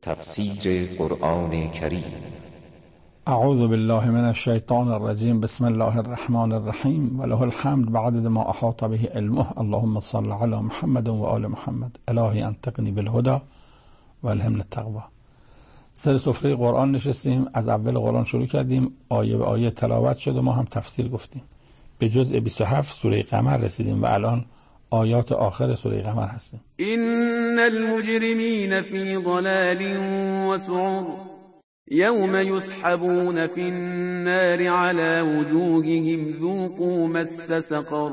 تفسیر قرآن کریم. اعوذ بالله من الشیطان الرجیم. بسم الله الرحمن الرحیم. وله الحمد بعدد ما احاط به علمه. اللهم صل علی محمد و آل محمد. الهی انطقنی بالهدى و الهمنا التقوی. سر سفره قرآن نشستیم، از اول قرآن شروع کردیم، آیه به آیه تلاوت شد و ما هم تفسیر گفتیم. به جزء 27 سوره قمر رسیدیم و الان آیات آخر سوره قمر هستیم. این المجرمین فی ضلال و سعر یوم یسحبون فی النار علی وجوههم ذوقوا مس سقر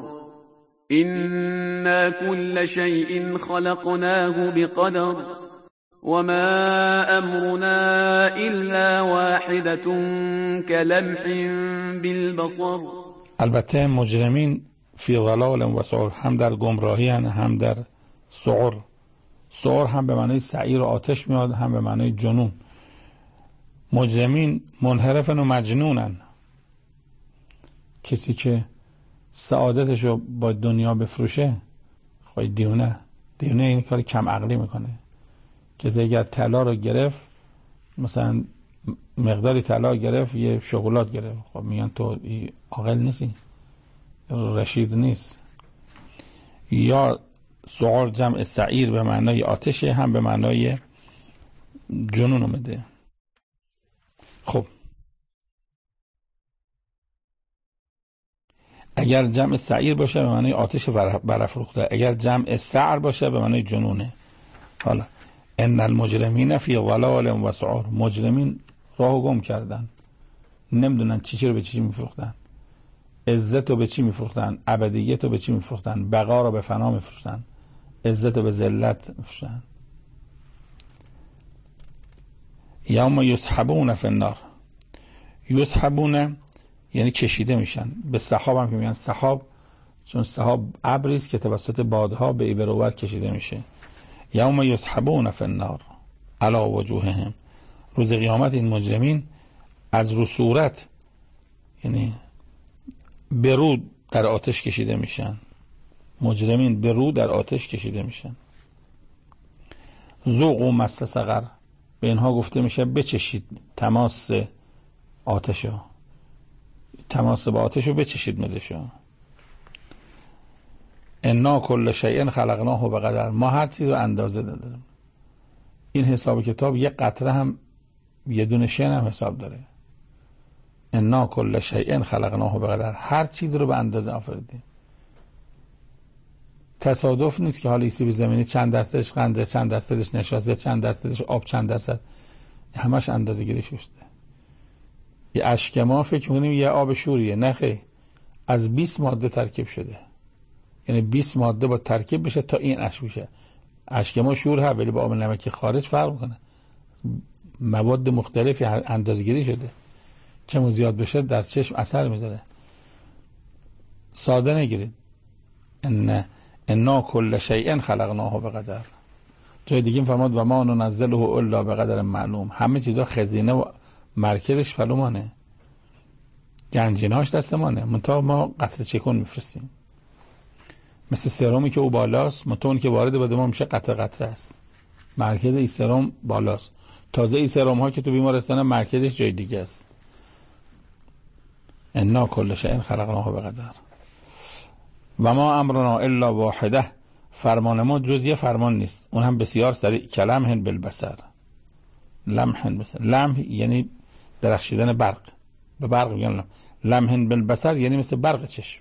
إنا كل شيء خلقناه بقدر وما أمرنا إلا واحدة كلمح بالبصر. البته مجرمین فی ضلال و سعر، هم در گمراهی هم در سعر. سعر هم به معنی سعیر و آتش میاد، هم به معنی جنون. مجرمین منحرفن و مجنونن، کسی که سعادتشو با دنیا بفروشه خواهی دیونه این کار کم عقلی میکنه. کسی اگر طلا رو گرفت، مثلا مقداری طلا گرفت یه شکلات گرفت، خب میگن تو عاقل نیستی، رشید نیست. یا سعر جمع سعیر به معنای آتشه، هم به معنای جنون اومده. خب اگر جمع سعیر باشه به معنای آتش برافروخته، اگر جمع سعر باشه به معنای جنونه. حالا ان المجرمین فی ضلال و سعر، مجرمین راهو گم کردن، نمیدونن چی رو به چی میفروختن. عزت رو به چی میفروختن، ابدیت رو به چی میفروختن، بقا رو به فنا میفروختن، عزت رو به ذلت میفروختن. یوم یسحبون فی النار، یسحبون یعنی کشیده میشن. به سحاب هم که میگن سحاب، چون سحاب ابری است که توسط بادها به ایبر و ور کشیده میشه. یوم یسحبون فی النار علی وجوههم، روز قیامت این مجرمین از رو صورت، یعنی به رو در آتش کشیده میشن. مجرمین به رو در آتش کشیده میشن. ذوقوا مس سقر، به اینها گفته میشه بچشید تماس آتشو، تماس با آتشو بچشید مزشو. انا کل شیء خلقناه بقدر، ما هر چیز رو اندازه داریم. این حساب کتاب یه قطره هم، یه دونه شن هم حساب داره. انا کل شیء خلقناه بقدر، هر چیز رو به اندازه آفریدیم. تصادف نیست که حالا سیب زمینی چند درصدش قنده، چند درصدش نشاسته، چند درصدش آب، چند درصد، همش اندازه گیری شده. یه اشک ما فکر می‌کنیم یه آب شوریه، نه خیر، از 20 ماده ترکیب شده. یعنی 20 ماده با ترکیب بشه تا این اشک بشه. اشک ما شور ها، ولی با آب نمکی خارج فرق میکنه. مواد مختلفی اندازه گیری شده، چه زیاد بشه در چشم اثر میذاره. ساده نگیرید. انا کل شیء خلقناه بقدر. جای دیگه فرمود و ما ننزله الا بقدر معلوم. همه چیزا خزینه و مرکزش معلومه، گنجیناش دستمانه، منتها ما قطره چکون میفرستیم. مثل سرمی که او بالاست، متون که وارد بده ما میشه قطره قطره است. مرکز این سرم بالاست. تازه این سرم ها که تو بیمارستان مرکزش جای دیگه است. انا کل شیء خلقناه بقدر و ما امرنا الا واحده، فرمان ما جز یه فرمان نیست، اون هم بسیار سریع. کلمح بالبصر، لمح بالبصر، لمح یعنی درخشیدن برق، به برق میگن لمح بالبصر، یعنی مثل برق چشم.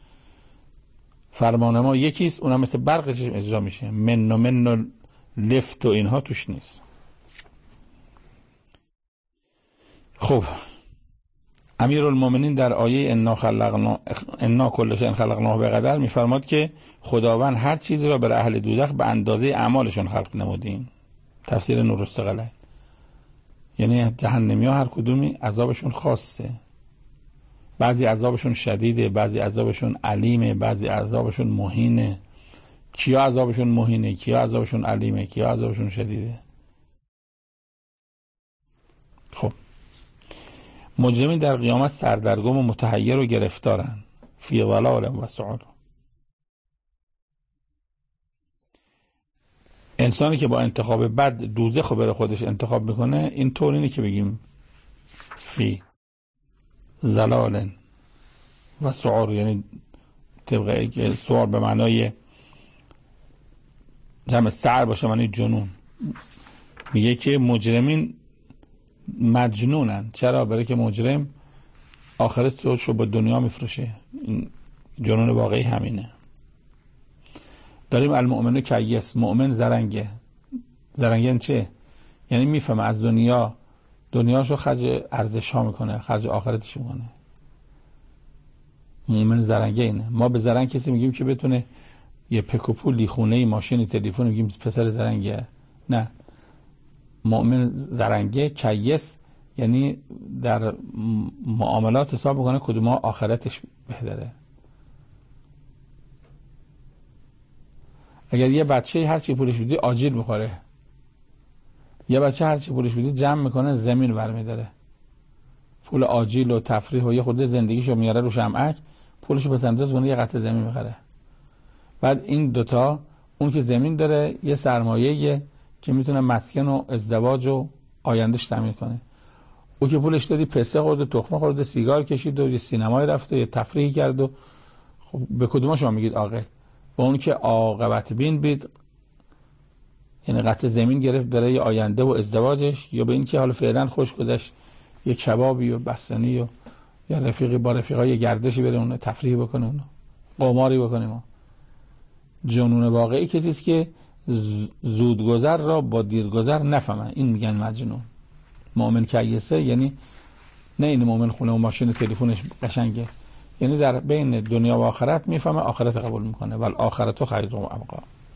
فرمان ما یکیست، اونم مثل برق چشم اجرا میشه. من و لفت و اینها توش نیست. خب امیرالمومنین در آیه انا کل شیء خلقناه بقدر میفرماد که خداوند هر چیزی را بر اهل دوزخ به اندازه اعمالشون خلق نمودیم. تفسیر نورالثقلین، یعنی جهنمی ها هر کدومی عذابشون خاصه. بعضی عذابشون شدیده، بعضی عذابشون علیمه، بعضی عذابشون مهینه. کیا عذابشون مهینه، کیا عذابشون علیمه، کیا عذابشون شدیده. خب مجرمین در قیامت سردرگم و متحیر و گرفتارن. فی ضلال و سعر. انسانی که با انتخاب بد دوزخو بره خودش انتخاب میکنه، این طور اینه که بگیم فی زلال و سعور، یعنی طبق سعور به معنای جمع سعر باشه معنی جنون. میگه که مجرمین مجنونن. چرا؟ برای که مجرم آخرتش رو با دنیا میفروشه. این جنون واقعی همینه. داریم المؤمن کیس، مؤمن زرنگه. زرنگه چه؟ یعنی میفهمه از دنیاشو خرج ارزش ها میکنه، خرج آخرتش میکنه. مؤمن زرنگه اینه. ما به زرنگ کسی میگیم که بتونه یه پکوپو، لیخونه، ماشین، تلفن، میگیم پسر زرنگه. نه، مؤمن زرنگه کیس یعنی در معاملات حساب میکنه کدوم آخرتش بهتره. اگر یه بچه هر چی پولش بدی آجیل میخوره، یه بچه هر چی پولش بدی جمع میکنه زمین برمیداره، پول آجیل و تفریح و یه خورده زندگیشو میاره رو شمعک، پولشو بس انداز کنه یه قطعه زمین میخره. بعد این دوتا، اون که زمین داره یه سرمایه‌ایه که میتونه مسکن و ازدواج و آیندهش تامین کنه. او که پولش دادی پسته خورده، تخمه خورده، سیگار کشید و یه سینمای رفت و یه تفریحی کرد و خب به کدوم شما میگید عاقل؟ با اون که عاقبت بین بید، یعنی قطع زمین گرفت برای آینده و ازدواجش، یا به این که حالا فعلا خوش گذشت یه کبابی و بستنی و یا رفیقی با رفیقای گردشی بره اون تفریح بکنه، اون قماری بکنه. ما جنون واقعی کسی است که زودگذر را با دیرگذر نفهمه، این میگن مجنون. مؤمن کیسه یعنی نه این مؤمن خونه و ماشین و تلفنش قشنگه، یعنی در بین دنیا و آخرت میفهمه، آخرت قبول میکنه. ولی آخرت خیر و ابقا.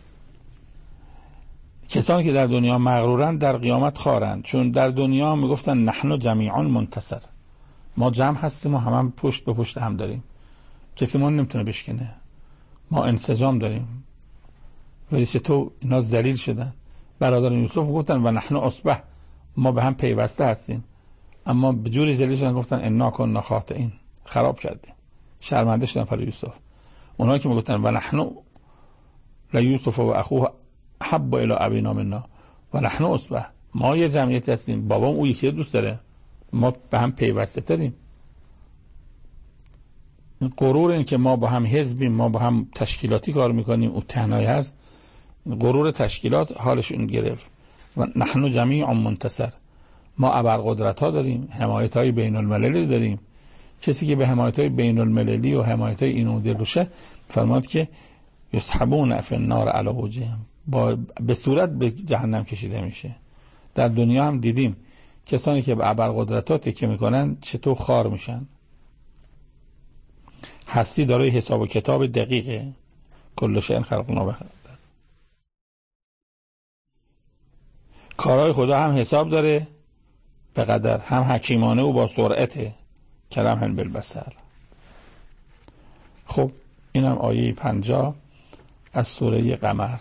کسانی که در دنیا مغرورند در قیامت خارند، چون در دنیا میگفتن نحن جمیعا منتصر، ما جمع هستیم و هم پشت به پشت هم داریم، کسی ما نمیتونه بشکنه، ما انسجام داریم. ولی چطور اینا ذلیل شدن؟ برادر یوسف گفتن و نحن اصبح، ما به هم پیوسته هستیم، اما به جوری ذلیل شدن گفتن انا کنا خاطئین، خراب کردیم، شرمنده شدن پر یوسف. اونها که میگفتن و نحن لیوسف و اخوه حب الی ابینا منا و نحن اصبح، ما یه جمعیت هستیم، بابام او یکی دوست داره، ما به هم پیوسته تریم. این غرور، این که ما با هم حزبیم، ما با هم تشکیلاتی کار میکنیم، او تنهایی هست، غرور تشکیلات حالشون گرفت. و نحن جمیع منتصر، ما ابرقدرت ها داریم، حمایت های بین المللی داریم. کسی که به حمایت های بین المللی و حمایت های اینو دل بشه، فرماد که یسحبون فی النار علی وجوههم، به صورت به جهنم کشیده میشه. در دنیا هم دیدیم کسانی که به ابرقدرت‌ها تکیه میکنن چطور خار میشن. هستی داره حساب و کتاب دقیقه، کل شیء خلقناه بقدر. کارهای خدا هم حساب داره به قدر، هم حکیمانه و با سرعته، کرماً بالبصر. خب اینم آیه 50 از سوره قمر.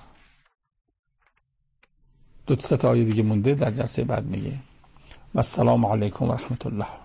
دو تا آیه دیگه مونده، در جلسه بعد میگه. و السلام علیکم و رحمت الله.